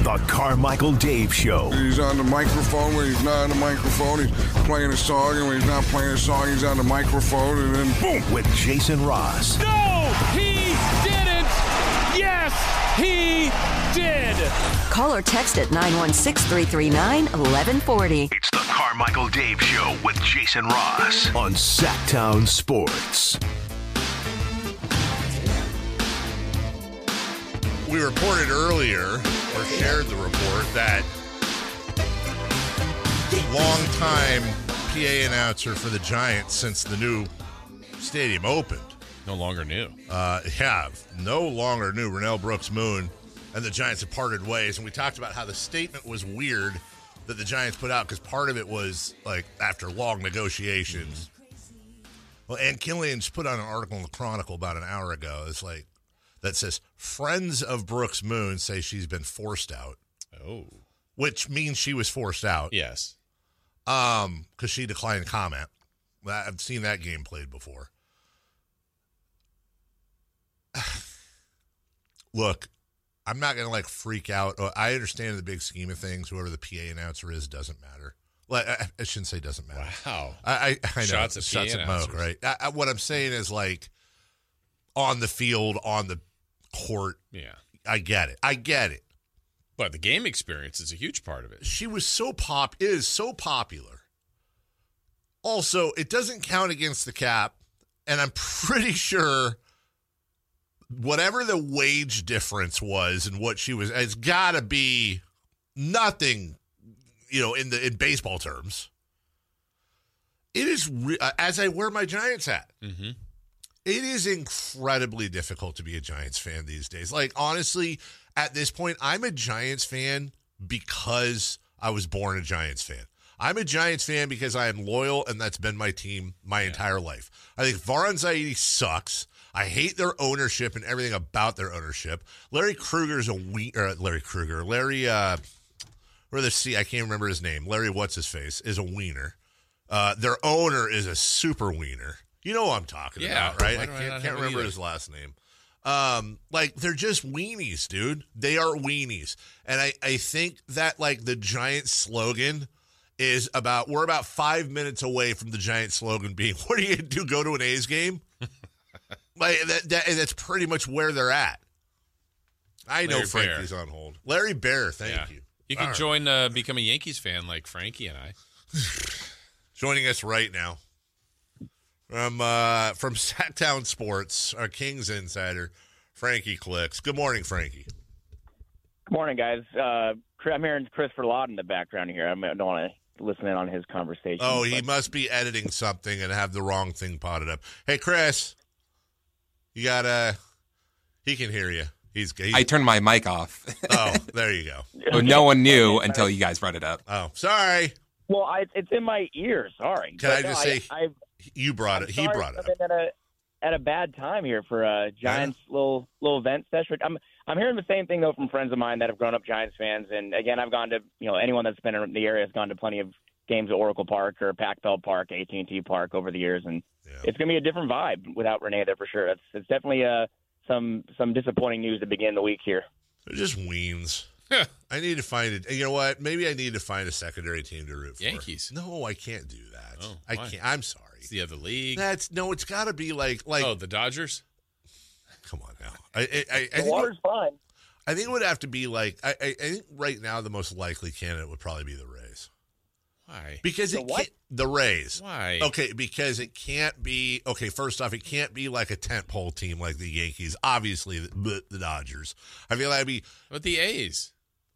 The Carmichael Dave Show. He's on the microphone when he's not on the microphone. He's playing a song, and when he's not playing a song, he's on the microphone, and then boom. With Jason Ross. No, he didn't. Yes, he did. Call or text at 916-339-1140. It's the Carmichael Dave Show with Jason Ross on Sacktown Sports. We reported earlier, or shared the report, that long-time PA announcer for the Giants since the new stadium opened. No longer new. No longer new. Rennell Brooks-Moon and the Giants have parted ways, and we talked about how the statement was weird that the Giants put out because part of it was, like, after long negotiations. Well, Ann Killian just put out an article in the Chronicle about an hour ago. It's like, that says, friends of Brooks-Moon say she's been forced out. Oh. Which means she was forced out. Yes. Because she declined comment. I've seen that game played before. Look, I'm not going to, like, freak out. I understand in the big scheme of things, whoever the PA announcer is doesn't matter. Well, I shouldn't say doesn't matter. Wow. I know. Shots at Shots PA at Moke, right? What I'm saying is, like, on the field, on the court. Yeah. I get it. But the game experience is a huge part of it. She was is so popular. Also, it doesn't count against the cap, and I'm pretty sure whatever the wage difference was and what she was, it's got to be nothing, in baseball terms. It is, as I wear my Giants hat. Mm-hmm. It is incredibly difficult to be a Giants fan these days. Like, honestly, at this point, I'm a Giants fan because I was born a Giants fan. I'm a Giants fan because I am loyal, and that's been my team my entire life. I think Varan Zaidi sucks. I hate their ownership and everything about their ownership. Larry Krueger's a Larry Krueger. Larry, I can't remember his name. Larry what's-his-face is a wiener. Their owner is a super wiener. You know what I'm talking about, right? I can't remember his last name. They're just weenies, dude. They are weenies. And I think that, like, the Giants slogan is we're about 5 minutes away from the Giants slogan being, what are you going to do, go to an A's game? Like, that's pretty much where they're at. I know Frankie's on hold. Larry Bear, thank you. You can join, become a Yankees fan like Frankie and I. Joining us right now. From Sacktown Sports, our Kings insider, Frankie Clicks. Good morning, Frankie. Good morning, guys. I'm hearing Christopher Lott in the background here. I don't want to listen in on his conversation. Oh, he must be editing something and have the wrong thing potted up. Hey, Chris, you got he can hear you. I turned my mic off. Oh, there you go. So no one knew until you guys brought it up. Oh, sorry. Well, it's in my ear. Sorry. Can I just say, you brought it. He brought it up. At a bad time here for a Giants little event session. I'm hearing the same thing though from friends of mine that have grown up Giants fans, and again, I've gone to anyone that's been in the area has gone to plenty of games at Oracle Park or Pac Bell Park, AT&T Park over the years, and it's gonna be a different vibe without Renee there for sure. It's definitely some disappointing news to begin the week here. They're just weens. I need to find it. You know what? Maybe I need to find a secondary team to root for. Yankees. No, I can't do that. Oh, I can't. I'm sorry. It's the other league. It's got to be like. Oh, the Dodgers. Come on now. I the water's fine. I think it would have to be like. I think right now the most likely candidate would probably be the Rays. Why? Because the Rays. Why? Okay, because it can't be. Okay, first off, it can't be like a tentpole team like the Yankees. Obviously, the Dodgers. I feel like it'd be. But the A's.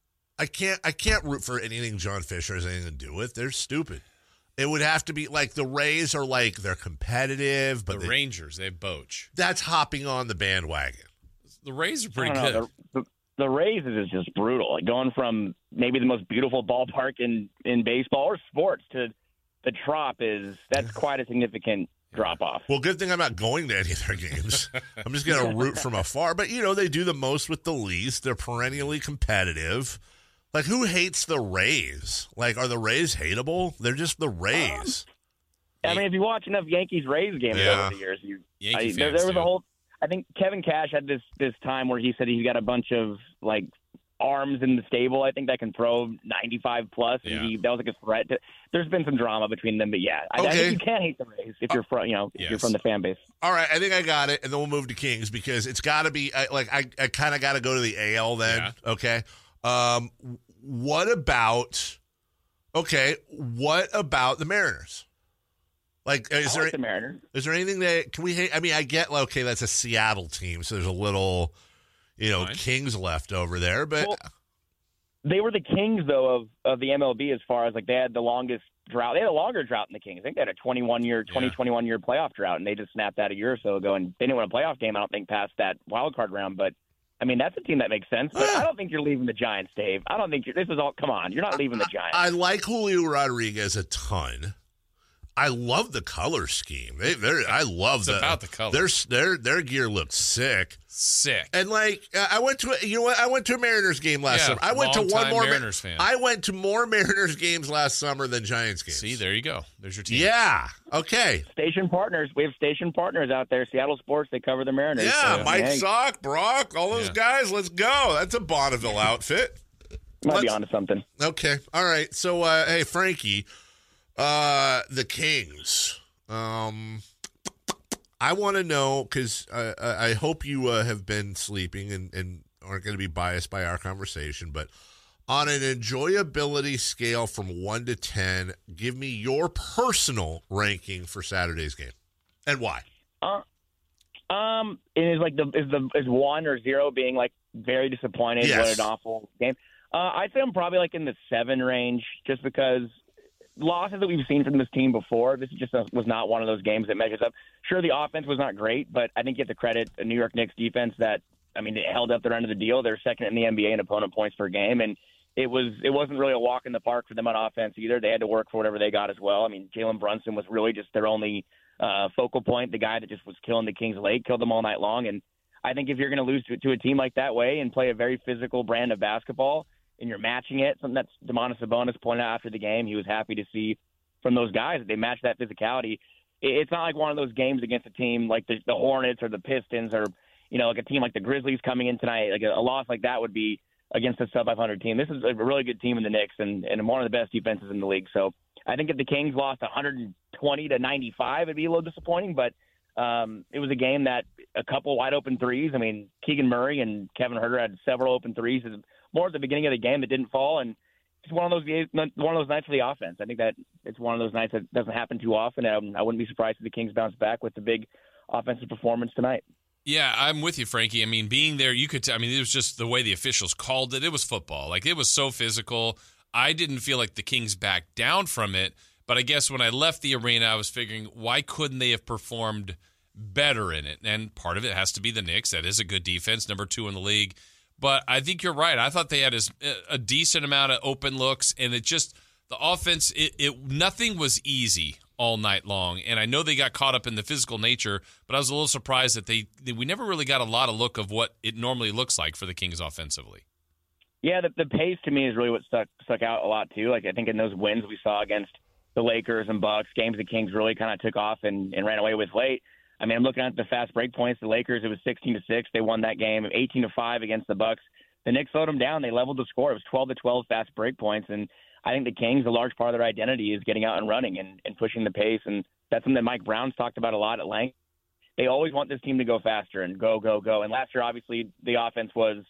I can't root for anything John Fisher has anything to do with. They're stupid. It would have to be like the Rays are like they're competitive, but the Rangers, they have Boch. That's hopping on the bandwagon. The Rays are pretty good. The Rays is just brutal. Like going from maybe the most beautiful ballpark in baseball or sports to the Trop that's quite a significant drop off. Well, good thing I'm not going to any of their games. I'm just going to root from afar. But they do the most with the least. They're perennially competitive. Like, who hates the Rays? Like, are the Rays hateable? They're just the Rays. I mean, if you watch enough Yankees-Rays games over the years, there was a whole. I think Kevin Cash had this time where he said he's got a bunch of like arms in the stable, I think, that can throw 95 plus. Yeah. And that was like a threat. There's been some drama between them, but yeah, I think you can't hate the Rays if you're from, if you're from the fan base. All right, I think I got it, and then we'll move to Kings because it's got to be I kind of got to go to the AL then. Yeah. Okay. What about the Mariners? Like, is there the Mariners? Is there anything that can we hate? I mean, I get that's a Seattle team, so there's a little, Fine. Kings left over there, but they were the Kings though of the MLB as far as like they had the longest drought. They had a longer drought than the Kings. I think they had a 21 year playoff drought, and they just snapped that a year or so ago, and they didn't win a playoff game. I don't think past that wild card round, but. I mean, that's a team that makes sense, but I don't think you're leaving the Giants, Dave. I don't think this is all. Come on, you're not leaving the Giants. I like Julio Rodriguez a ton. I love the color scheme. I love It's about the color. Their gear looks sick. Sick. And I went to I went to a Mariners game last summer. I went to one more Mariners fan. I went to more Mariners games last summer than Giants games. See, there you go. There's your team. Yeah. Okay. Station partners. We have station partners out there. Seattle Sports. They cover the Mariners. Yeah. So, Mike Sock, Brock, all those guys. Let's go. That's a Bonneville outfit. Might be onto something. Okay. All right. So, hey, Frankie, the Kings. I want to know, because I hope you have been sleeping and aren't going to be biased by our conversation, but on an enjoyability scale from 1 to 10, give me your personal ranking for Saturday's game and why. Is 1 or 0 being like very disappointed? Yes. What an awful game. I'd say I'm probably like in the 7 range, just because losses that we've seen from this team before, this just was not one of those games that measures up. Sure, the offense was not great, but I think you have to credit the New York Knicks defense that, it held up their end of the deal. They're second in the NBA in opponent points per game, and it wasn't really a walk in the park for them on offense either. They had to work for whatever they got as well. Jalen Brunson was really just their only focal point, the guy that just was killing the Kings late, killed them all night long. And I think if you're going to lose to a team like that way and play a very physical brand of basketball, and you're matching it, something that Domantas Sabonis pointed out after the game, he was happy to see from those guys that they matched that physicality. It's not like one of those games against a team like the Hornets or the Pistons or, like a team like the Grizzlies coming in tonight. Like a loss like that would be against a sub-500 team. This is a really good team in the Knicks and one of the best defenses in the league. So I think if the Kings lost 120-95, it'd be a little disappointing, but it was a game that a couple wide open threes. Keegan Murray and Kevin Huerter had several open threes more at the beginning of the game that didn't fall, and it's one of those nights for the offense. I think that it's one of those nights that doesn't happen too often. I wouldn't be surprised if the Kings bounce back with the big offensive performance tonight. Yeah, I'm with you, Frankie. Being there, you could it was just the way the officials called it. It was football. It was so physical. I didn't feel like the Kings backed down from it, but I guess when I left the arena, I was figuring, why couldn't they have performed better in it? And part of it has to be the Knicks. That is a good defense, number 2 in the league. But I think you're right. I thought they had a decent amount of open looks, and it just the offense. Nothing was easy all night long, and I know they got caught up in the physical nature. But I was a little surprised that we never really got a lot of look of what it normally looks like for the Kings offensively. Yeah, the pace to me is really what stuck out a lot too. I think in those wins we saw against the Lakers and Bucks, games the Kings really kind of took off and ran away with late. I'm looking at the fast break points. The Lakers, it was 16-6. They won that game. 18-5 against the Bucks. The Knicks slowed them down. They leveled the score. It was 12-12 fast break points. And I think the Kings, a large part of their identity is getting out and running and pushing the pace. And that's something that Mike Brown's talked about a lot at length. They always want this team to go faster and go, go, go. And last year, obviously, the offense was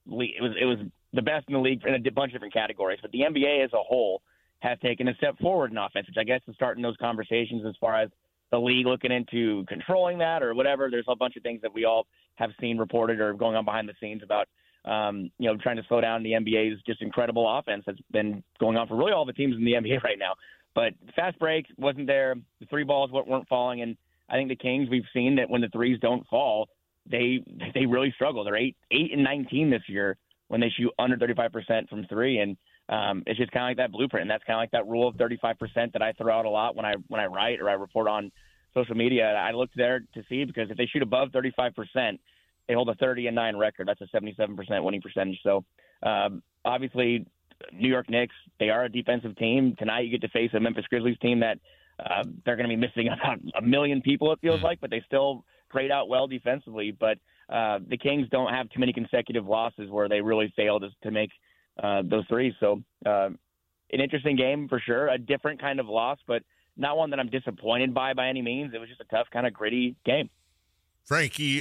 the best in the league in a bunch of different categories. But the NBA as a whole has taken a step forward in offense, which I guess is starting those conversations as far as the league looking into controlling that or whatever. There's a bunch of things that we all have seen reported or going on behind the scenes about, trying to slow down the NBA's just incredible offense that's been going on for really all the teams in the NBA right now. But fast break wasn't there. The three balls weren't falling. And I think the Kings, we've seen that when the threes don't fall, they really struggle. They're 8-19 this year when they shoot under 35% from three. And it's just kind of like that blueprint. And that's kind of like that rule of 35% that I throw out a lot when I write or I report on social media. I look there to see, because if they shoot above 35%, they hold a 30-9 record. That's a 77% winning percentage. So obviously New York Knicks, they are a defensive team. Tonight you get to face a Memphis Grizzlies team that they're going to be missing about 1 million people, it feels like, but they still grade out well defensively. But the Kings don't have too many consecutive losses where they really failed to make those threes. So an interesting game for sure, a different kind of loss, but not one that I'm disappointed by any means. It was just a tough, kind of gritty game. Frankie,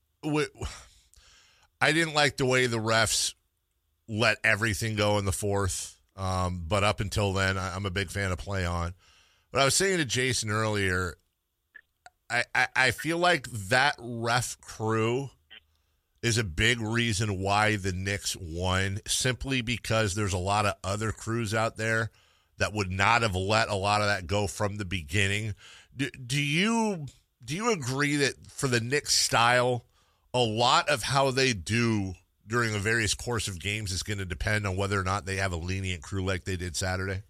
I didn't like the way the refs let everything go in the fourth, but up until then, I'm a big fan of play on. But I was saying to Jason earlier, I feel like that ref crew is a big reason why the Knicks won, simply because there's a lot of other crews out there that would not have let a lot of that go from the beginning. Do you agree that for the Knicks style, a lot of how they do during the various course of games is going to depend on whether or not they have a lenient crew like they did Saturday?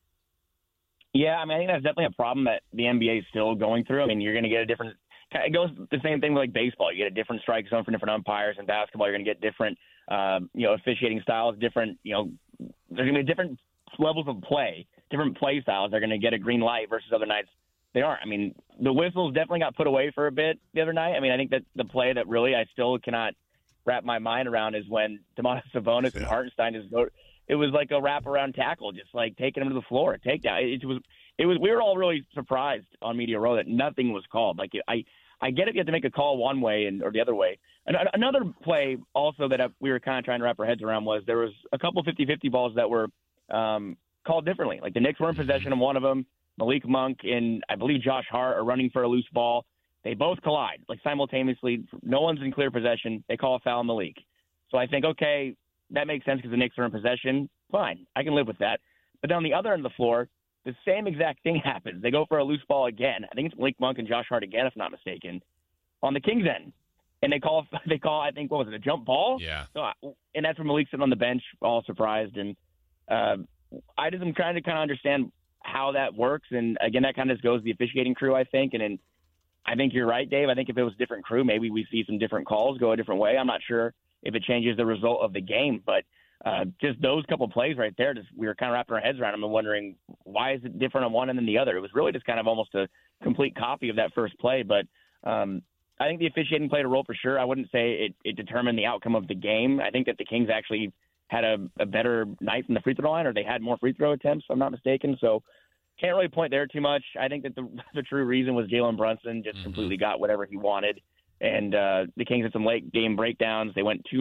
Yeah, I mean, I think that's definitely a problem that the NBA is still going through. I mean, you're going to get a different – it goes the same thing with, like, baseball. You get a different strike zone for different umpires. In basketball, you're going to get different, officiating styles, different, there's going to be different levels of play, different play styles. They're going to get a green light versus other nights they aren't. I mean, the whistles definitely got put away for a bit the other night. I mean, I think that the play that really I still cannot wrap my mind around is when Domantas Sabonis and Hartenstein it was like a wraparound tackle, just like taking him to the floor, a takedown. It was. We were all really surprised on Media Row that nothing was called. Like I get it, you have to make a call one way or the other way. Another play also that we were kind of trying to wrap our heads around was there was a couple 50-50 balls that were called differently. Like the Knicks were in possession of one of them. Malik Monk and I believe Josh Hart are running for a loose ball. They both collide, like simultaneously. No one's in clear possession. They call a foul on Malik. So I think, okay, that makes sense because the Knicks are in possession. Fine, I can live with that. But then on the other end of the floor, the same exact thing happens. They go for a loose ball again. I think it's Malik Monk and Josh Hart again, if I'm not mistaken, on the Kings end. And they call, I think, what was it, a jump ball? Yeah. So, and that's where Malik's sitting on the bench, all surprised. And I just am trying to kind of understand how that works. And, again, that kind of just goes to the officiating crew, I think. And I think you're right, Dave. I think if it was a different crew, maybe we see some different calls go a different way. I'm not sure if it changes the result of the game. But just those couple plays right there, we were kind of wrapping our heads around them and wondering, why is it different on one end than the other? It was really just kind of almost a complete copy of that first play. But I think the officiating played a role for sure. I wouldn't say it determined the outcome of the game. I think that the Kings actually had a better night from the free throw line, or they had more free throw attempts, if I'm not mistaken. So can't really point there too much. I think that the true reason was Jalen Brunson just completely got whatever he wanted. And the Kings had some late game breakdowns. They went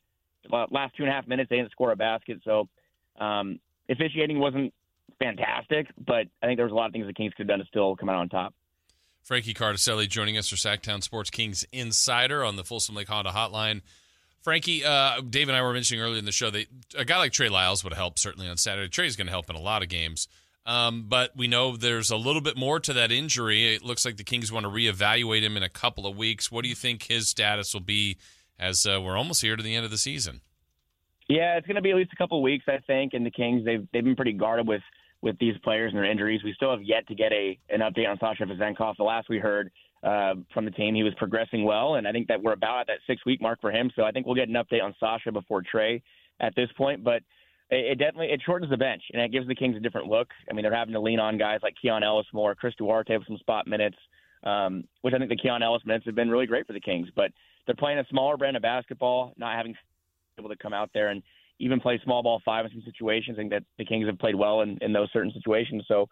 last 2.5 minutes, they didn't score a basket. So officiating wasn't fantastic, but I think there was a lot of things the Kings could have done to still come out on top. Frankie Cardicelli joining us for Sacktown Sports Kings Insider on the Folsom Lake Honda Hotline. Frankie, Dave and I were mentioning earlier in the show that a guy like Trey Lyles would help certainly on Saturday. Trey's going to help in a lot of games. But we know there's a little bit more to that injury. It looks like the Kings want to reevaluate him in a couple of weeks. What do you think his status will be as we're almost here to the end of the season? Yeah, it's going to be at least a couple of weeks, I think. And the Kings, they've been pretty guarded with these players and their injuries. We still have yet to get an update on Sasha Vezenkov. The last we heard from the team, he was progressing well, and I think that we're about at that 6-week mark for him. So I think we'll get an update on Sasha before Trey at this point. But it shortens the bench, and it gives the Kings a different look. I mean, they're having to lean on guys like Keon Ellis more, Chris Duarte with some spot minutes, which I think the Keon Ellis minutes have been really great for the Kings. But they're playing a smaller brand of basketball, not having able to come out there and even play small ball five in some situations. I think that the Kings have played well in those certain situations. So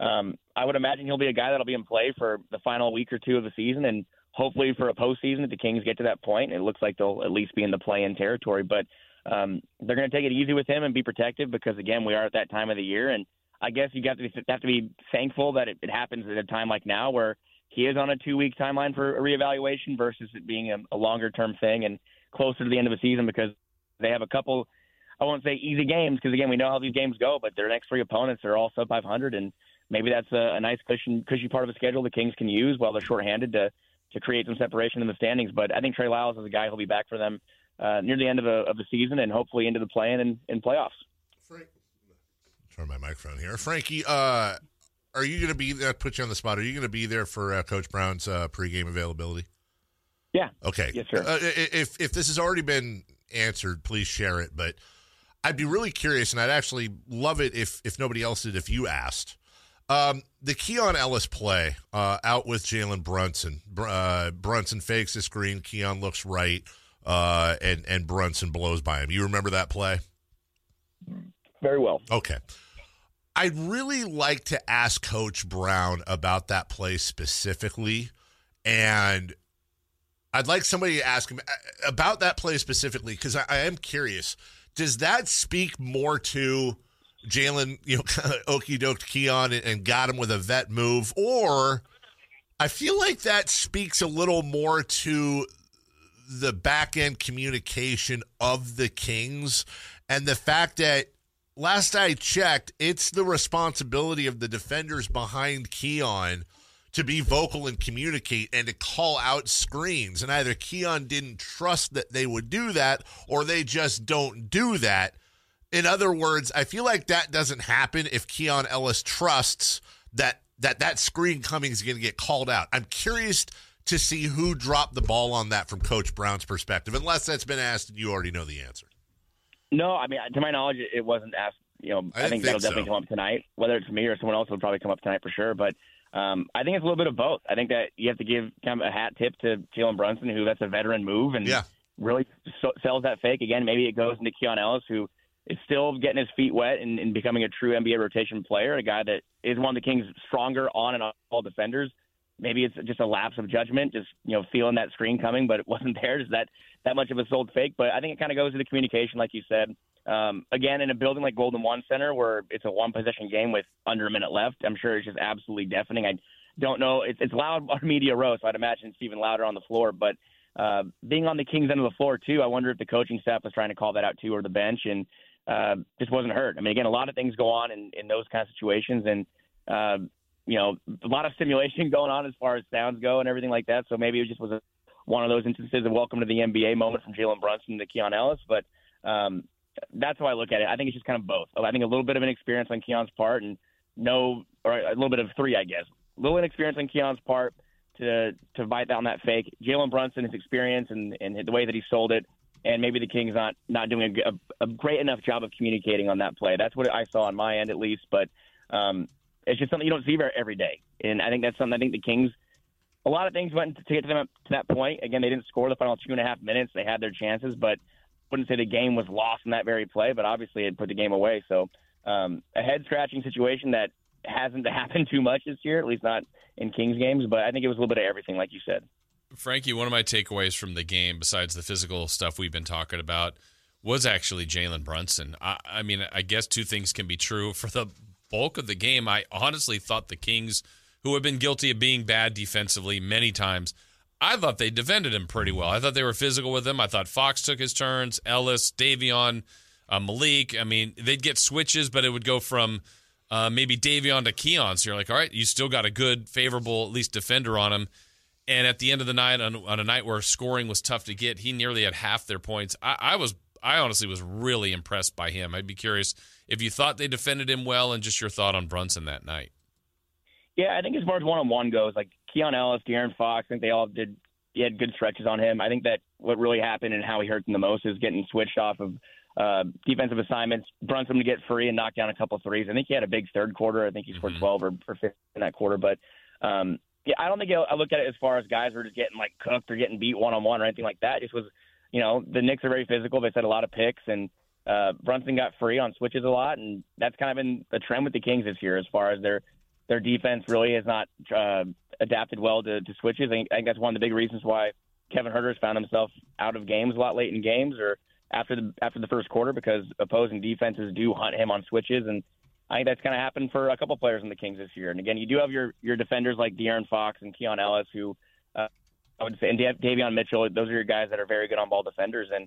I would imagine he'll be a guy that'll be in play for the final week or two of the season, and hopefully for a postseason if the Kings get to that point. It looks like they'll at least be in the play-in territory. But they're going to take it easy with him and be protective because, again, we are at that time of the year. And I guess you have to be thankful that it happens at a time like now where he is on a 2-week timeline for a reevaluation versus it being a longer-term thing and closer to the end of the season, because they have a couple, I won't say easy games because, again, we know how these games go, but their next 3 opponents are all sub 500, and maybe that's a nice cushy part of the schedule the Kings can use while they're shorthanded to create some separation in the standings. But I think Trey Lyles is a guy who'll be back for them near the end of the season and hopefully into the play-in and playoffs. Turn my microphone here. Frankie, are you going to be there? Put you on the spot. Are you going to be there for Coach Brown's pregame availability? Yeah. Okay. Yes, sir. If this has already been answered, please share it. But I'd be really curious, and I'd actually love it if nobody else did, if you asked. The Keon Ellis play out with Jalen Brunson. Brunson fakes the screen. Keon looks right, and Brunson blows by him. You remember that play? Very well. Okay. I'd really like to ask Coach Brown about that play specifically, and I'd like somebody to ask him about that play specifically because I am curious. Does that speak more to Jalen, kind of okey-doked Keon and got him with a vet move, or I feel like that speaks a little more to the back-end communication of the Kings and the fact that last I checked, it's the responsibility of the defenders behind Keon to be vocal and communicate and to call out screens. And either Keon didn't trust that they would do that or they just don't do that. In other words, I feel like that doesn't happen if Keon Ellis trusts that screen coming is going to get called out. I'm curious to see who dropped the ball on that from Coach Brown's perspective, unless that's been asked and you already know the answer. No, I mean, to my knowledge, it wasn't asked. I think that'll definitely come up tonight. Whether it's me or someone else, will probably come up tonight for sure. But I think it's a little bit of both. I think that you have to give kind of a hat tip to Jalen Brunson, who that's a veteran move and really sells that fake. Again, maybe it goes into Keon Ellis, who is still getting his feet wet and becoming a true NBA rotation player, a guy that is one of the Kings' stronger on and off defenders. Maybe it's just a lapse of judgment, just feeling that screen coming, but it wasn't there. Is that much of a sold fake? But I think it kind of goes to the communication, like you said. Again, in a building like Golden One Center, where it's a one-possession game with under a minute left, I'm sure it's just absolutely deafening. I don't know. It's loud on media row, so I'd imagine it's even louder on the floor. But being on the Kings' end of the floor, too, I wonder if the coaching staff was trying to call that out, too, or the bench, and just wasn't heard. I mean, again, a lot of things go on in those kind of situations, and a lot of stimulation going on as far as sounds go and everything like that. So maybe it just was one of those instances of welcome to the NBA moment from Jalen Brunson to Keon Ellis. But that's how I look at it. I think it's just kind of both. I think a little bit of inexperience on Keon's part or a little bit of three, I guess. A little inexperience on Keon's part to bite down that fake. Jalen Brunson, his experience and the way that he sold it. And maybe the Kings not doing a great enough job of communicating on that play. That's what I saw on my end, at least. But it's just something you don't see every day. And I think that's something I think the Kings, a lot of things went to get them up to that point. Again, they didn't score the final 2.5 minutes. They had their chances, but I wouldn't say the game was lost in that very play, but obviously it put the game away. So a head-scratching situation that hasn't happened too much this year, at least not in Kings games, but I think it was a little bit of everything, like you said. Frankie, one of my takeaways from the game, besides the physical stuff we've been talking about, was actually Jalen Brunson. I mean, I guess two things can be true. For the bulk of the game, I honestly thought the Kings, who have been guilty of being bad defensively many times, I thought they defended him pretty well. I thought they were physical with him. I thought Fox took his turns, Ellis, Davion, Malik. I mean, they'd get switches, but it would go from maybe Davion to Keon. So you're like, all right, you still got a good, favorable, at least defender on him. And at the end of the night, on a night where scoring was tough to get, he nearly had half their points. I honestly was really impressed by him. I'd be curious if you thought they defended him well and just your thought on Brunson that night. Yeah, I think as far as one-on-one goes, like Keon Ellis, De'Aaron Fox, I think they all he had good stretches on him. I think that what really happened and how he hurt them the most is getting switched off of defensive assignments. Brunson to get free and knock down a couple threes. I think he had a big third quarter. I think he scored 12 or 15 in that quarter. But, yeah, I don't think I look at it as far as guys were just getting, like, cooked or getting beat one-on-one or anything like that. It just was, the Knicks are very physical. They set a lot of picks, and Brunson got free on switches a lot, and that's kind of been the trend with the Kings this year as far as their defense really has not adapted well to switches. I think that's one of the big reasons why Kevin Huerter's found himself out of games a lot late in games or after the first quarter, because opposing defenses do hunt him on switches, and I think that's kind of happened for a couple players in the Kings this year. And again, you do have your defenders like De'Aaron Fox and Keon Ellis, who I would say, and Davion Mitchell. Those are your guys that are very good on ball defenders. And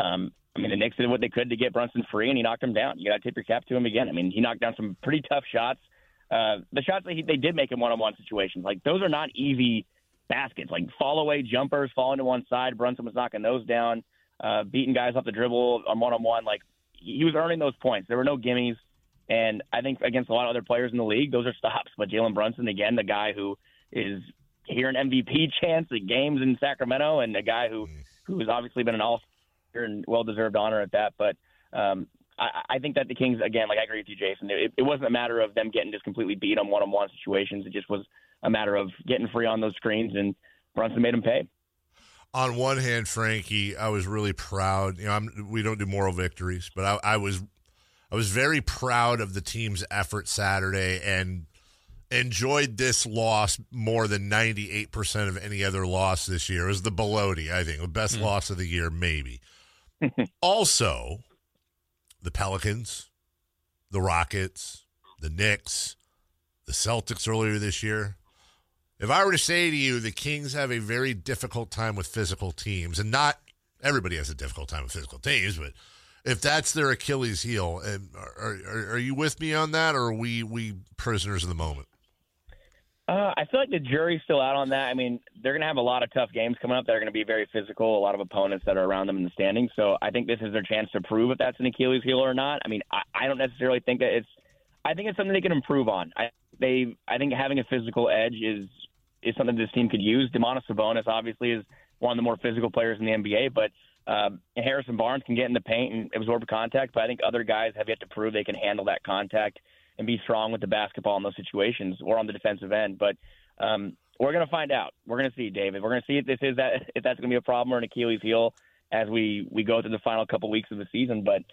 I mean, the Knicks did what they could to get Brunson free, and he knocked him down. You got to tip your cap to him again. I mean, he knocked down some pretty tough shots. The shots that they did make in one-on-one situations, like those are not easy baskets. Like fall-away jumpers, falling to one side. Brunson was knocking those down, beating guys off the dribble on one-on-one. Like he was earning those points. There were no gimmies. And I think against a lot of other players in the league, those are stops. But Jalen Brunson, again, the guy who is here an MVP chance at games in Sacramento, and a guy who has obviously been an all-star and well-deserved honor at that. But I think that the Kings, again, like I agree with you, Jason, it wasn't a matter of them getting just completely beat on one-on-one situations. It just was a matter of getting free on those screens, and Brunson made them pay. On one hand, Frankie, I was really proud. We don't do moral victories, but I was very proud of the team's effort Saturday and enjoyed this loss more than 98% of any other loss this year. It was the Bellotti, I think, the best loss of the year, maybe. Also, the Pelicans, the Rockets, the Knicks, the Celtics earlier this year. If I were to say to you, the Kings have a very difficult time with physical teams, and not everybody has a difficult time with physical teams, but if that's their Achilles heel, are you with me on that, or are we prisoners of the moment? I feel like the jury's still out on that. I mean, they're going to have a lot of tough games coming up that are going to be very physical, a lot of opponents that are around them in the standings. So I think this is their chance to prove if that's an Achilles heel or not. I mean, I don't necessarily think that I think it's something they can improve on. I think having a physical edge is something this team could use. Domantas Sabonis obviously is one of the more physical players in the NBA, but Harrison Barnes can get in the paint and absorb contact, but I think other guys have yet to prove they can handle that contact and be strong with the basketball in those situations or on the defensive end. But we're going to find out. We're going to see, David. We're going to see if that's going to be a problem or an Achilles heel as we go through the final couple weeks of the season. But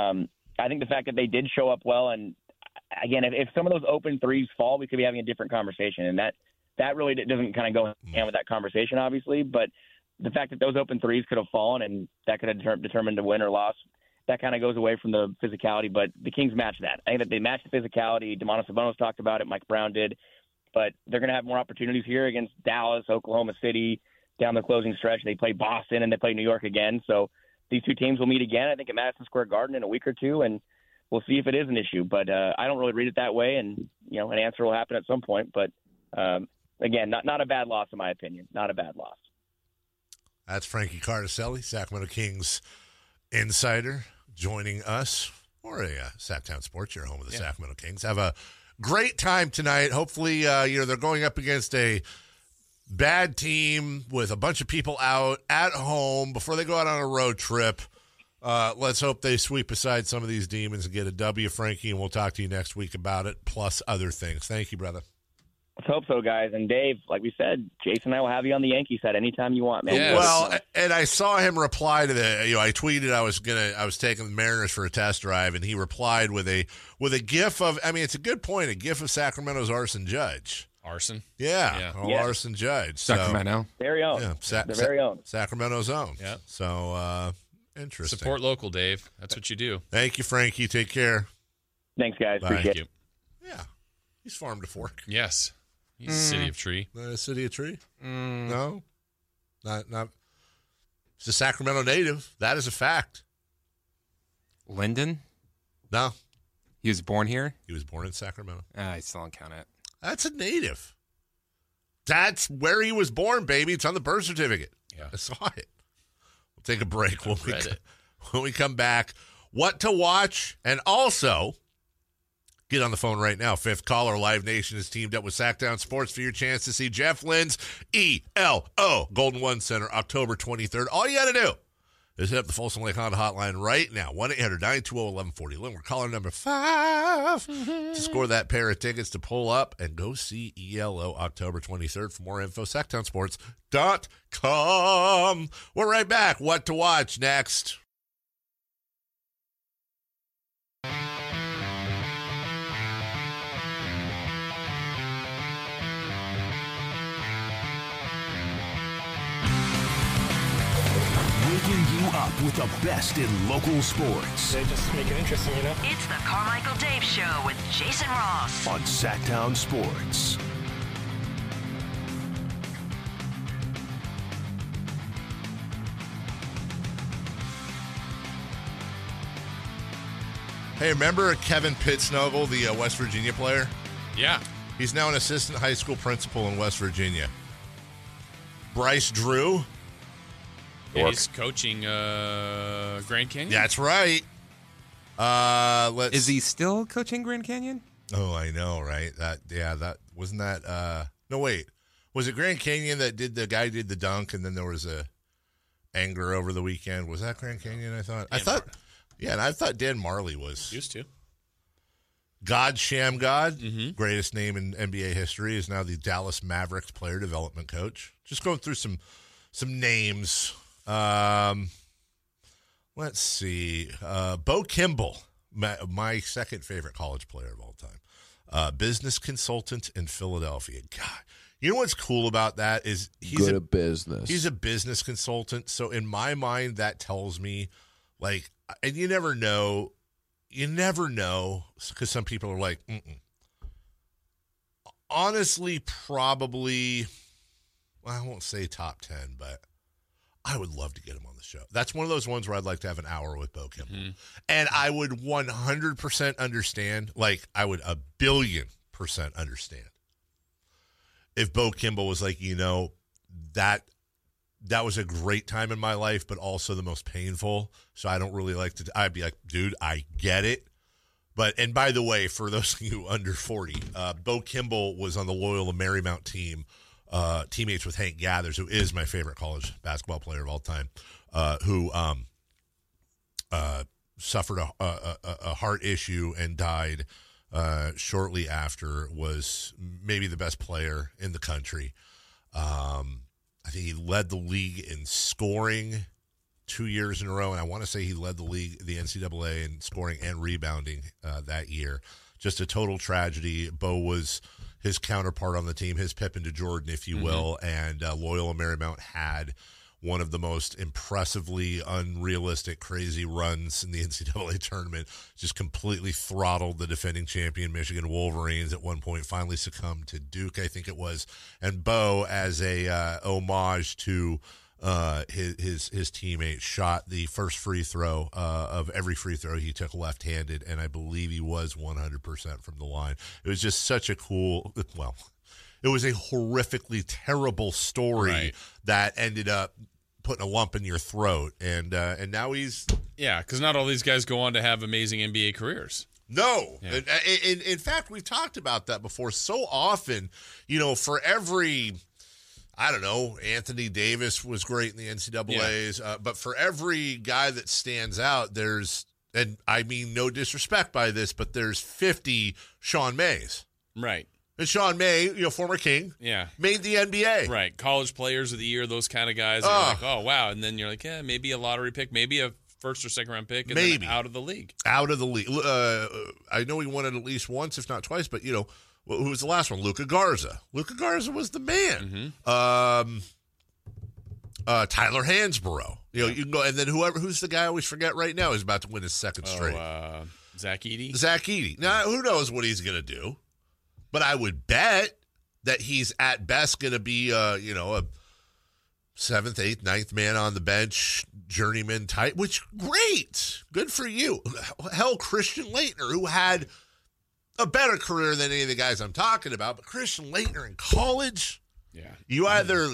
I think the fact that they did show up well, and again, if some of those open threes fall, we could be having a different conversation. And that really doesn't kind of go hand with that conversation, obviously. But the fact that those open threes could have fallen and that could have determined a win or loss, that kind of goes away from the physicality. But the Kings match that. I think that they match the physicality. Domantas Sabonis talked about it. Mike Brown did. But they're going to have more opportunities here against Dallas, Oklahoma City, down the closing stretch. They play Boston and they play New York again. So these two teams will meet again, I think, at Madison Square Garden in a week or two, and we'll see if it is an issue. But I don't really read it that way, and an answer will happen at some point. But again, not a bad loss in my opinion. Not a bad loss. That's Frankie Cardicelli, Sacramento Kings insider, joining us for a Sacktown Sports, your home of the Sacramento Kings. Have a great time tonight. Hopefully, they're going up against a bad team with a bunch of people out at home before they go out on a road trip. Let's hope they sweep aside some of these demons and get a W, Frankie, and we'll talk to you next week about it, plus other things. Thank you, brother. Let's hope so, guys. And Dave, like we said, Jason and I will have you on the Yankee side anytime you want, man. Yes. Well, and I saw him reply to I tweeted I was taking the Mariners for a test drive, and he replied with a gif of, it's a good point, a gif of Sacramento's Arson Judge. Arson? Yeah. Arson Judge. Sacramento. Very own. Yeah, their very own. Sacramento's own. Yeah. So, interesting. Support local, Dave. That's what you do. Thank you, Frankie. Take care. Thanks, guys. Bye. Appreciate Thank you. Yeah. He's farm to fork. Yes. He's a City of Tree. Not a City of Tree? No. Not. He's a Sacramento native. That is a fact. Linden? No. He was born here? He was born in Sacramento. I still don't count it. That's a native. That's where he was born, baby. It's on the birth certificate. Yeah. I saw it. We'll take a break when When we come back. What to watch, and also get on the phone right now. Fifth caller, Live Nation is teamed up with Sacktown Sports for your chance to see Jeff Lynn's ELO Golden One Center October 23rd. All you got to do is hit up the Folsom Lake Honda hotline right now, 1-800-920-1140. Lynn, we're caller number 5 to score that pair of tickets to pull up and go see ELO October 23rd. For more info, SacktownSports.com. We're right back. What to watch next? Waking you up with the best in local sports. They just make it interesting, It's the Carmichael Dave Show with Jason Ross on Sacktown Sports. Hey, remember Kevin Pittsnogle, the West Virginia player? Yeah. He's now an assistant high school principal in West Virginia. Bryce Drew. Yeah, he's coaching Grand Canyon. That's right. Is he still coaching Grand Canyon? Oh, I know, right? That wasn't that. No, wait. Was it Grand Canyon that the guy did the dunk, and then there was a anger over the weekend? Was that Grand Canyon? I thought Yeah, and I thought Dan Marley was Used to. God Shamgod, greatest name in NBA history, is now the Dallas Mavericks player development coach. Just going through some names. Let's see. Bo Kimball, my second favorite college player of all time. Business consultant in Philadelphia. God, you know what's cool about that is he's good at business. He's a business consultant. So in my mind, that tells me, like, and you never know, because some people are like, honestly, probably, well, I won't say top 10, but I would love to get him on the show. That's one of those ones where I'd like to have an hour with Bo Kimball. And I would 100% understand, like, I would 1,000,000,000% understand if Bo Kimball was like, that was a great time in my life, but also the most painful. So I don't really like to, I'd be like, dude, I get it. But, and by the way, for those of you under 40, Bo Kimball was on the Loyola Marymount team, teammates with Hank Gathers, who is my favorite college basketball player of all time, who suffered a heart issue and died shortly after, was maybe the best player in the country. I think he led the league in scoring 2 years in a row, and I want to say he led the league, the NCAA, in scoring and rebounding that year. Just a total tragedy. Bo was his counterpart on the team, his Pippen to Jordan, if you will, and Loyola Marymount had one of the most impressively unrealistic, crazy runs in the NCAA tournament. Just completely throttled the defending champion Michigan Wolverines. At one point, finally succumbed to Duke, I think it was. And Bo, as a homage to his teammate, shot the first free throw of every free throw he took left-handed, and I believe he was 100% from the line. It was just such a cool, well, it was a horrifically terrible story that ended up putting a lump in your throat, and now he's... Yeah, because not all these guys go on to have amazing NBA careers. No. Yeah. In fact, we've talked about that before. So often, for every... I don't know, Anthony Davis was great in the NCAAs, but for every guy that stands out, there's, and I mean no disrespect by this, but there's 50 Sean Mays. Right. And Sean May, former King, made the NBA. Right. College players of the year, those kind of guys. You're like, oh, wow. And then you're like, yeah, maybe a lottery pick, maybe a first or second round pick, and then out of the league. Out of the league. I know he won it at least once, if not twice, but, who was the last one? Luka Garza. Luka Garza was the man. Tyler Hansborough. You can go, and then who's the guy I always forget right now is about to win his second straight. Zach Edey. Zach Edey. Now, who knows what he's going to do? But I would bet that he's at best going to be, a 7th, 8th, 9th man on the bench, journeyman type, which, great. Good for you. Hell, Christian Laettner, who had a better career than any of the guys I'm talking about, but Christian Laettner in college, you either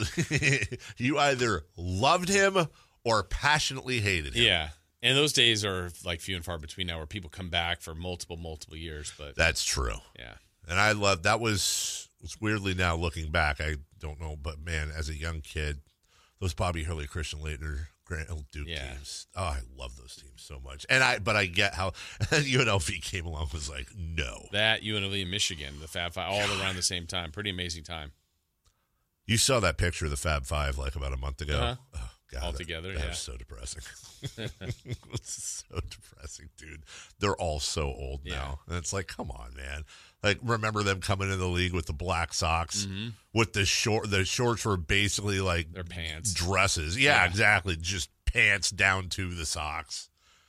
loved him or passionatally hated him. Yeah. And those days are like few and far between now where people come back for multiple years. But that's true. Yeah. And I love that was weirdly now looking back, I don't know, but man, as a young kid, those Bobby Hurley, Christian Laettner, Grant Duke teams. Oh, I love those teams so much. But I get how UNLV came along, was like, no. That UNLV and Michigan, the Fab Five, all around the same time. Pretty amazing time. You saw that picture of the Fab Five like about a month ago. Uh-huh. Oh, God, all together, that was so depressing. It's so depressing, dude. They're all so old now. And it's like, come on, man. Like, remember them coming in the league with the black socks, with the shorts were basically like their pants, dresses. Yeah, exactly. Just pants down to the socks.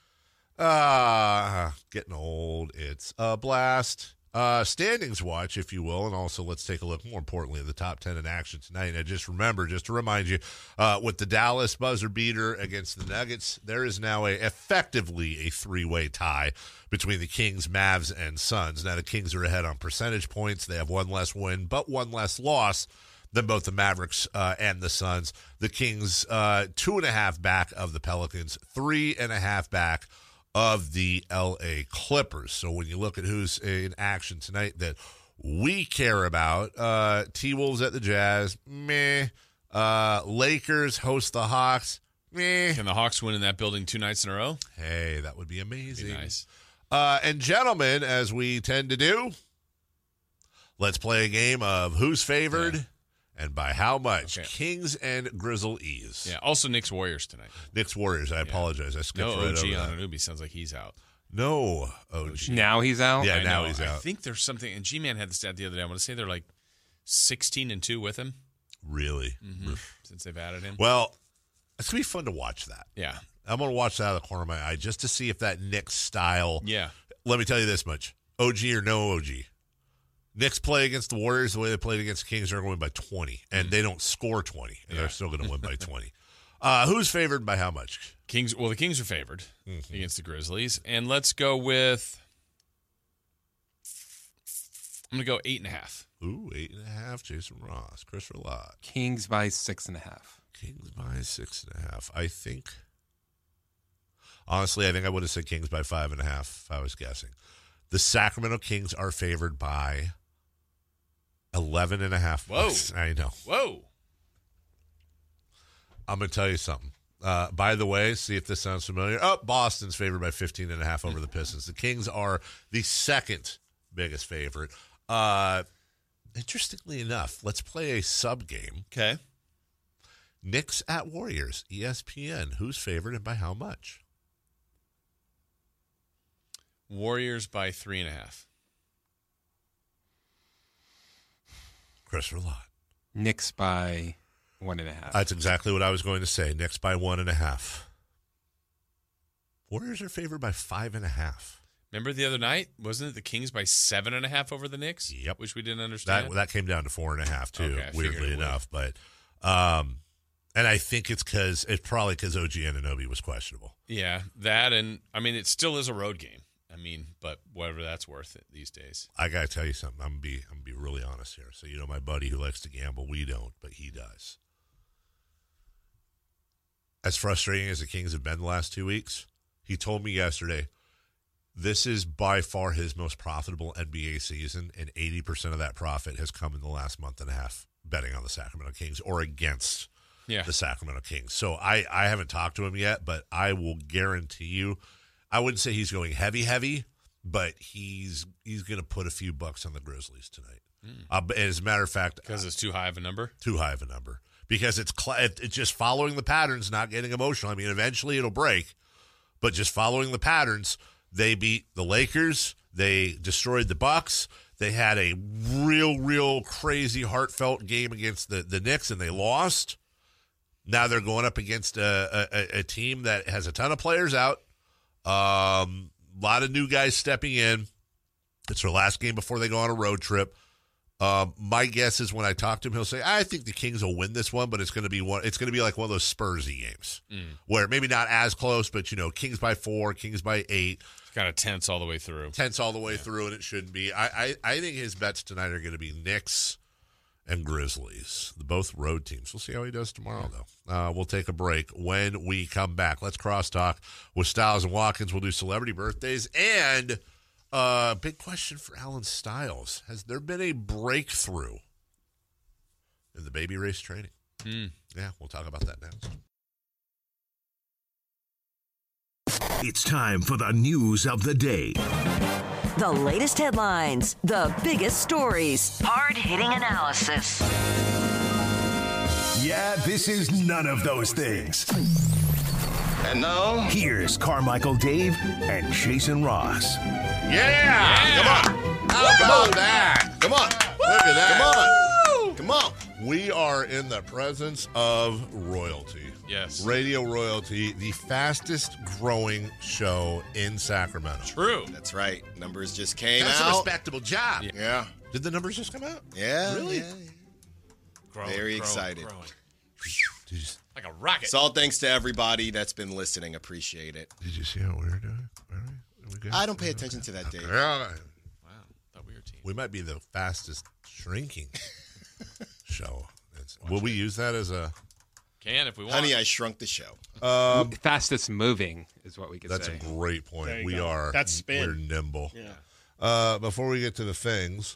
Getting old. It's a blast. Standings watch, if you will, and also let's take a look, more importantly, at the top 10 in action tonight. And just to remind you, with the Dallas buzzer beater against the Nuggets, there is now effectively a three-way tie between the Kings, Mavs, and Suns. Now the Kings are ahead on percentage points. They have one less win, but one less loss than both the Mavericks and the Suns. The Kings 2.5 back of the Pelicans, 3.5 back of the L.A. Clippers. So when you look at who's in action tonight that we care about, T-Wolves at the Jazz, meh. Lakers host the Hawks, meh. Can the Hawks win in that building 2 nights in a row? Hey, that would be amazing. Be nice. And gentlemen, as we tend to do, let's play a game of who's favored and by how much. Okay. Kings and Grizzlies. Yeah. Also, Knicks Warriors tonight. Knicks Warriors. I apologize. I skipped No right OG over that. Anunoby. Sounds like he's out. No OG. Now he's out? Yeah, I now know. he's I out. think there's something, and G-Man had the stat the other day. I want to say they're like 16-2 with him Really? since they've added him. Well, it's going to be fun to watch that. Yeah. I'm going to watch that out of the corner of my eye just to see if that Knicks style. Yeah. Let me tell you this much. OG or no OG. Knicks play against the Warriors the way they played against the Kings. They're going to win by 20, and they don't score 20, and they're still going to win by 20. Who's favored by how much? Kings. Well, the Kings are favored against the Grizzlies. And let's go with, I'm going to go 8.5. Ooh, 8.5. Jason Ross. Chris Rillot. Kings by 6.5. Kings by 6.5. I think, honestly, I think I would have said Kings by 5.5 if I was guessing. The Sacramento Kings are favored by 11.5. Whoa. I know. Whoa. I'm going to tell you something. By the way, see if this sounds familiar. Oh, Boston's favored by 15.5 over the Pistons. The Kings are the second biggest favorite. Interestingly enough, let's play a sub game. Okay. Knicks at Warriors, ESPN. Who's favored and by how much? Warriors by 3.5. Chris Rillot. Knicks by 1.5. That's exactly what I was going to say. Knicks by 1.5. Warriors are favored by 5.5. Remember the other night? Wasn't it the Kings by 7.5 over the Knicks? Yep. Which we didn't understand. That came down to 4.5 too, Okay, I figured weirdly it would. enough. But and I think it's probably because OG Anunoby was questionable. Yeah, that, and I mean, it still is a road game. I mean, but whatever that's worth it these days. I gotta tell you something. I'm gonna be really honest here. So my buddy who likes to gamble, we don't, but he does. As frustrating as the Kings have been the last 2 weeks, he told me yesterday, this is by far his most profitable NBA season, and 80% of that profit has come in the last month and a half betting on the Sacramento Kings or against the Sacramento Kings. So I haven't talked to him yet, but I will guarantee you, I wouldn't say he's going heavy, but he's going to put a few bucks on the Grizzlies tonight. As a matter of fact, Because it's too high of a number? Too high of a number. Because it's just following the patterns, not getting emotional. I mean, eventually it'll break, but just following the patterns. They beat the Lakers. They destroyed the Bucks. They had a real crazy, heartfelt game against the Knicks, and they lost. Now they're going up against a team that has a ton of players out. A lot of new guys stepping in. It's their last game before they go on a road trip. My guess is when I talk to him, he'll say, I think the Kings will win this one, but it's going to be like one of those Spursy games where maybe not as close, but Kings by 4, Kings by 8. Kind of tense all the way through. Tense all the way through, and it shouldn't be. I think his bets tonight are going to be Knicks and Grizzlies, both road teams. We'll see how he does tomorrow, though. We'll take a break. When we come back, let's crosstalk with Styles and Watkins. We'll do celebrity birthdays and big question for Alan Styles. Has there been a breakthrough in the baby race training? Yeah, we'll talk about that next. It's time for the news of the day. The latest headlines, the biggest stories, hard-hitting analysis. Yeah, this is none of those things. And now, here's Carmichael Dave and Jason Ross. Yeah! Come on! How about that? Come on! Look at that! Come on! We are in the presence of royalty. Yes. Radio royalty, the fastest growing show in Sacramento. True. that's right. Numbers just came That's a out. respectable job. Yeah. Did the numbers just come out? Yeah. Really? yeah. Growing, Very excited. Did you, Like a rocket. It's all thanks to everybody that's been listening. Appreciate it. did you see how we were doing? All right. Are we good? I don't pay attention to that, Dave. Yeah. Wow. Thought we were a team. We might be the fastest shrinking show. Will we use that as a... Can if we want. Honey, I shrunk the show. Fastest moving is what we could That's say. a great point. There you We go. are. That's spin. We're nimble. Yeah. Before we get to the things,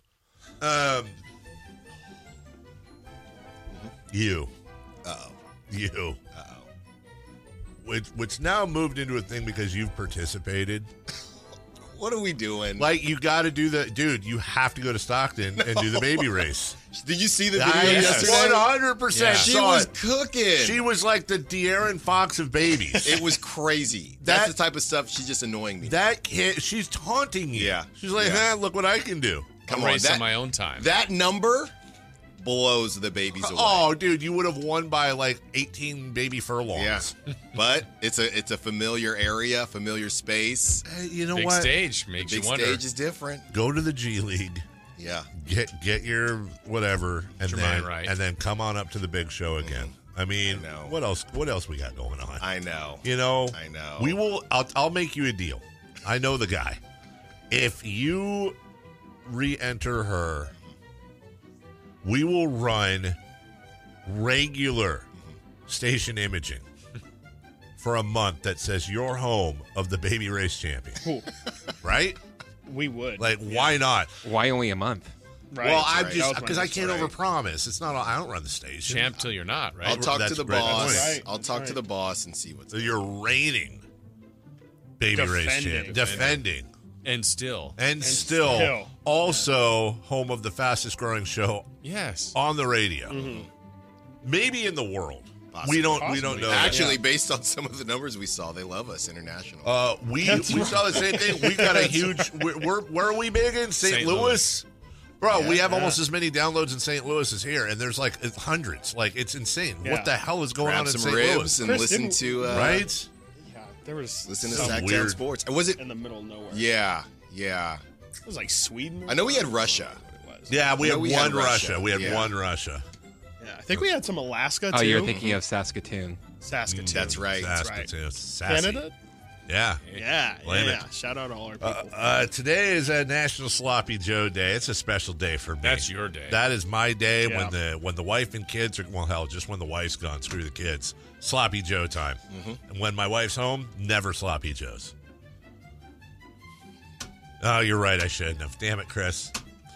you. Uh-oh. You. Uh-oh. which now moved into a thing because you've participated. What are we doing? Like, you got to do dude, you have to go to Stockton and do the baby race. Did you see the video yesterday? 100% Yeah. She saw was it. cooking. She was like the De'Aaron Fox of babies. It was crazy. That's the type of stuff she's just annoying me. That kid, she's taunting you. Yeah. She's like, look what I can do. Come I'm on, racing my own time. That number blows the babies away. Oh, dude, you would have won by like 18 baby furlongs. Yeah, but it's a familiar area, familiar space. Hey, you know Big what? stage makes Big you wonder. stage is different. Go to the G League. Yeah. Get your whatever, and Jermaine then come on up to the big show again. I mean, I know. what else we got going on? I know. You know, I know. We will. I'll make you a deal. I know the guy. If you re-enter her, we will run regular station imaging for a month that says you're home of the baby race champion. Right? We would. Like, why not? Why only a month? Right. Well, I'm That just was because my I can't right. overpromise. It's not. I don't run the station. Champ till you're not, right? I'll talk to That's the great. That's boss. right. I'll talk That's to the boss and see what's. So you're reigning baby race champ, defending, And still. and still also home of the fastest growing show Yes. on the radio, maybe in the world. Possibly. We don't know. that. Actually, based on some of the numbers we saw, they love us international. We saw the same thing. We got a huge. Where are we big in St. Louis? Bro, we have almost as many downloads in St. Louis as here, and there's like hundreds. Like, it's insane. Yeah. What the hell is going Grab on in some St. ribs Louis? and Chris, listen didn't- to Right? Yeah, there was listen to some Sacktown weird- Sports. And was it? in the middle of nowhere. Yeah. It was like Sweden. I know we had Russia. It was. Yeah, we No, had we one had Russia. Russia. We had Yeah. one Russia. Yeah, I think we had some Alaska too. Oh, you're thinking of Saskatoon. Saskatoon. That's right. Saskatoon. Sassy. Canada. Yeah. Yeah, Blame yeah. it. Shout out to all our people. Today is a National Sloppy Joe Day. It's a special day for me. That's your day. That is my day Yeah. when the wife and kids are, well, hell, just when the wife's gone. Screw the kids. Sloppy Joe time. And when my wife's home, never Sloppy Joes. Oh, you're right. I shouldn't have. Damn it, Chris.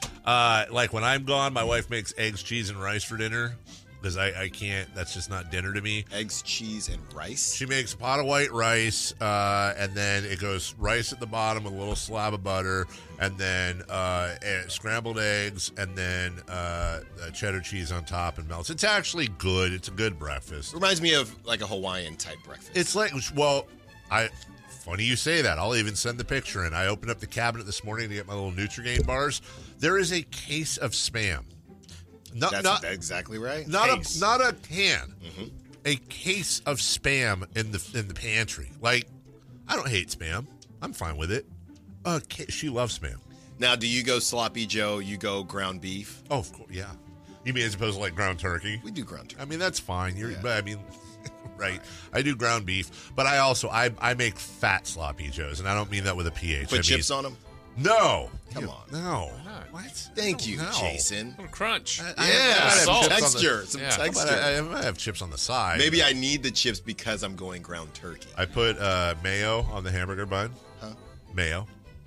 Like when I'm gone, my wife makes eggs, cheese, and rice for dinner because I can't. That's just not dinner to me. Eggs, cheese, and rice. She makes a pot of white rice, and then it goes rice at the bottom with a little slab of butter, and then scrambled eggs, and then cheddar cheese on top and melts. It's actually good. It's a good breakfast. Reminds me of like a Hawaiian type breakfast. It's like, well, funny you say that. I'll even send the picture in. I opened up the cabinet this morning to get my little Nutri-Grain bars. There is a case of Spam. That's exactly right. Not a can. A case of Spam in the pantry. Like, I don't hate Spam. I'm fine with it. She loves Spam. Now, do you go sloppy Joe? You go ground beef? Oh, of course, yeah. You mean as opposed to like ground turkey? We do ground turkey. I mean, that's fine. But I mean, right. I do ground beef, but I make fat sloppy joes, and I don't mean that with a PH. Put chips on them? No. Come on. No. What? Thank you, No. Jason. Little crunch. I have salt. chips on the- Texture. Some Yeah. texture. I might have chips on the side. Maybe I need the chips because I'm going ground turkey. I put mayo on the hamburger bun. Huh? Mayo.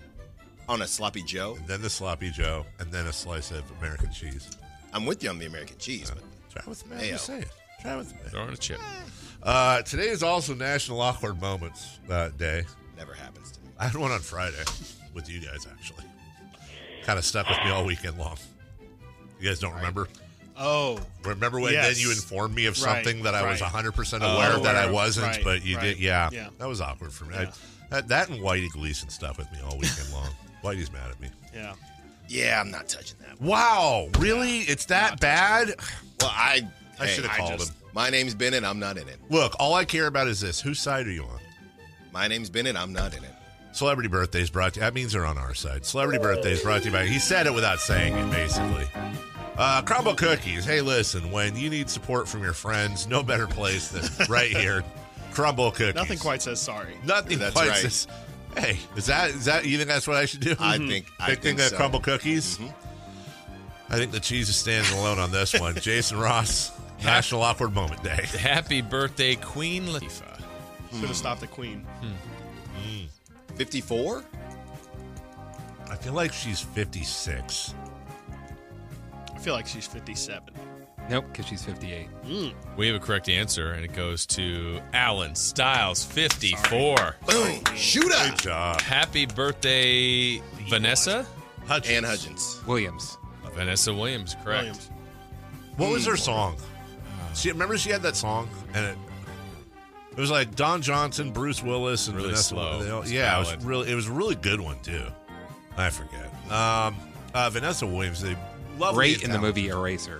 On a sloppy Joe? Then the sloppy Joe, and then a slice of American cheese. I'm with you on the American cheese. But Try with mayo. Mayo. Just saying. Try with mayo. Throw in a chip. Today is also National Awkward Moments Day. never happens to me. I had one on Friday with you guys, actually. Kind of stuck with me all weekend long. You guys don't remember? Oh. Remember when Yes. then you informed me of something that I was 100% Oh, aware of that I aware of. wasn't, Right, but you right. did. Yeah, Yeah. that was awkward for me. Yeah. That and Whitey Gleason stuff with me all weekend long. Whitey's mad at me. Yeah. Yeah, I'm not touching that. Wow, really? It's that bad? Well, I should have called him. My name's Bennett. I'm not in it. Look, all I care about is this. Whose side are you on? My name's Bennett. I'm not in it. Celebrity birthdays brought to you. That means they're on our side. Celebrity birthdays brought to you by. He said it without saying it, basically. Crumble Cookies. Hey, listen, when you need support from your friends, no better place than right here. Crumble Cookies. Nothing quite says sorry. Nothing That's quite right. says. Hey, is that? You think that's what I should do? I think that so. Crumble Cookies. I think the cheese is standing alone on this one. Jason Ross, National Awkward Moment Day. Happy birthday, Queen Latifah. Should have stopped the Queen. 54? I feel like she's 56. I feel like she's 57. Nope, because she's 58. We have a correct answer, and it goes to Alan Styles, 54. Boom. Shoot Good up. job. Happy birthday, Vanessa? Ann Hudgens. Williams. Vanessa Williams, correct. Williams. What was her song? Remember she had that song, and it was like Don Johnson, Bruce Willis, and Really Vanessa. slow. Yeah, Ballad. it was a really good one too. I forget. Vanessa Williams, they lovely. Great in the movie Eraser.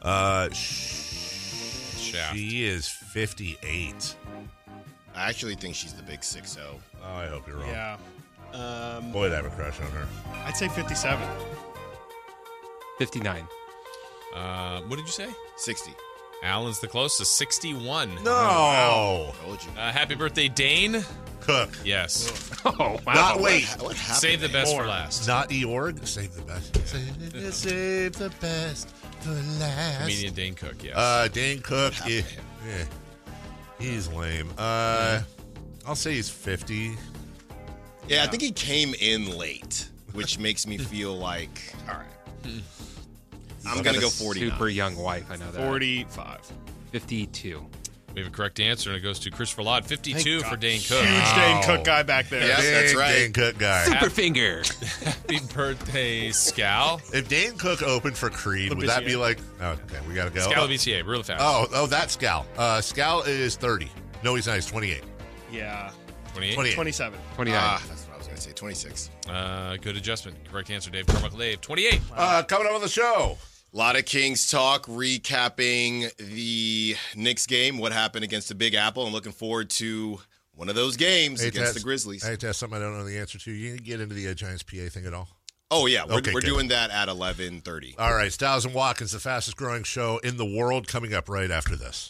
Shaft. She is 58. I actually think she's the big 6-0. Oh, I hope you're wrong. Yeah. Boy, I have a crush on her. I'd say 57. 59. What did you say? 60. Alan's the closest, 61. No. Told you. Happy birthday, Dane. Cook. Yes. Oh, wow. Not wait. What happened? Save the best for last. Not Eorg. Save the best. Save the best for last. Comedian Dane Cook, yes. Dane Cook. Yeah, he's lame. I'll say he's 50. Yeah, I think he came in late, which makes me feel like, all right. I'm going to go 49. Super young wife, I know that. 45. 52. We have a correct answer, and it goes to Christopher Laud, 52 Thank for God. Dane Cook. Huge Dane Cook guy back there. Yeah. Big that's right. Dane Cook guy. Super finger. Happy birthday, Scal. If Dane Cook opened for Creed, would that be like, okay, we got to go? Scal BTA, really fast. Oh, that's Scal. Scal is 30. No, he's not. He's 28. Yeah. 28. 27. 29. That's what I was going to say. 26. Good adjustment. Correct answer, Dave Carmichael. Dave, 28. Coming up on the show. A lot of Kings talk, recapping the Knicks game, what happened against the Big Apple, and looking forward to one of those games against the Grizzlies. I hate to ask something I don't know the answer to. You get into the Giants PA thing at all? Oh, yeah. We're good. doing that at 11:30. All right. Styles and Watkins, the fastest growing show in the world, coming up right after this.